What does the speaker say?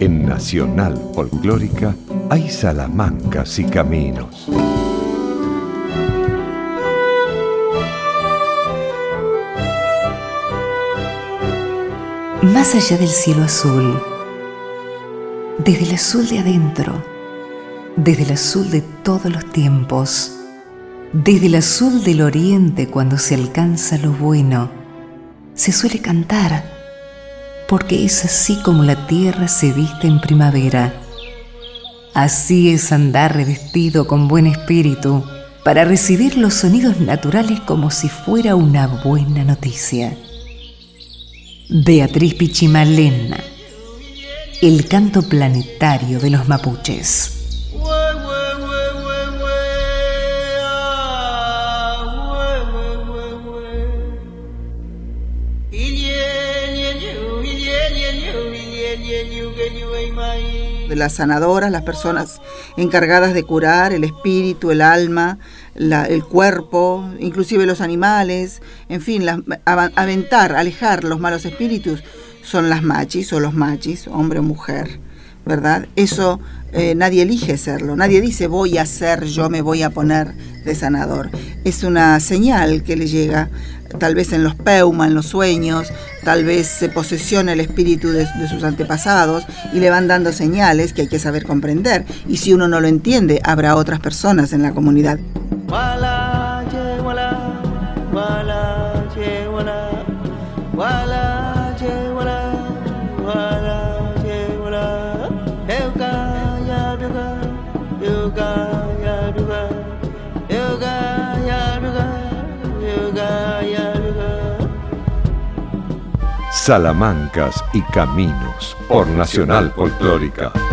En Nacional Folclórica hay salamancas y caminos. Más allá del cielo azul, desde el azul de adentro, desde el azul de todos los tiempos, desde el azul del oriente cuando se alcanza lo bueno, se suele cantar, porque es así como la tierra se viste en primavera. Así es andar revestido con buen espíritu para recibir los sonidos naturales como si fuera una buena noticia. Beatriz Pichimalena, el canto planetario de los mapuches. De las sanadoras, las personas encargadas de curar el espíritu, el alma, el cuerpo, inclusive los animales, en fin, aventar, alejar los malos espíritus, son las machis o los machis, hombre o mujer, ¿verdad? Eso nadie elige serlo, nadie dice voy a ser, yo me voy a poner de sanador. Es una señal que le llega, tal vez en los peuma, en los sueños, tal vez se posesiona el espíritu de sus antepasados y le van dando señales que hay que saber comprender. Y si uno no lo entiende, habrá otras personas en la comunidad. Salamancas y caminos por Nacional Folclórica.